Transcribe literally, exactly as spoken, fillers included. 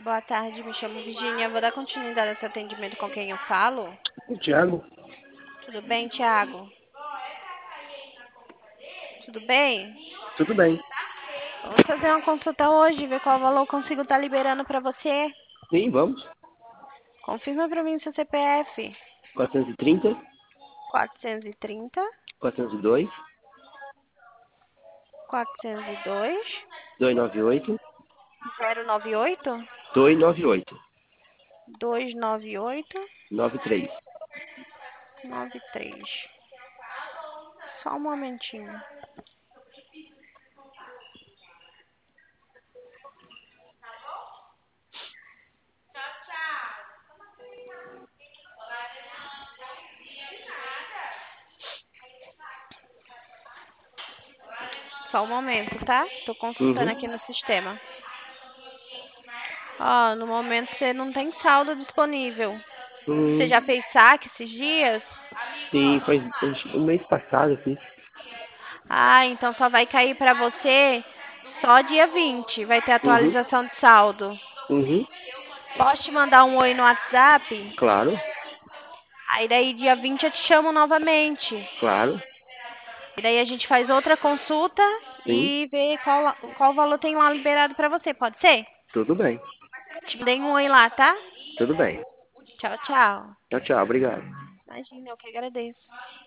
Boa tarde, me chamo Virginia. Vou dar continuidade a esse atendimento com quem eu falo. O Thiago? Tudo bem, Thiago? Tudo bem? Tudo bem. Vamos fazer uma consulta hoje, ver qual valor eu consigo estar liberando para você. Sim, vamos. Confirma para mim seu C P F. quatrocentos e trinta, quatrocentos e trinta, quatrocentos e dois, quatrocentos e dois, duzentos e noventa e oito, zero nove oito, duzentos e noventa e oito, dois nove oito, noventa e três. nove três. Só um momentinho. Só um momento, tá? Tô consultando Uhum. aqui no sistema. Ó, no momento você não tem saldo disponível. Você Hum, já fez saque esses dias? sim, faz acho que um mês passado eu fiz. Ah, então só vai cair para você só dia vinte. Vai ter Uhum. atualização de saldo. Uhum. Posso te mandar um oi no WhatsApp? Claro, Aí daí dia vinte eu te chamo novamente. claro. E daí a gente faz outra consulta Sim, e vê qual, qual valor tem lá liberado para você. Pode ser? tudo bem. Te mandei um oi lá, tá? Tudo bem. Tchau, tchau. Tchau, tchau. Obrigado. Imagina, eu que agradeço.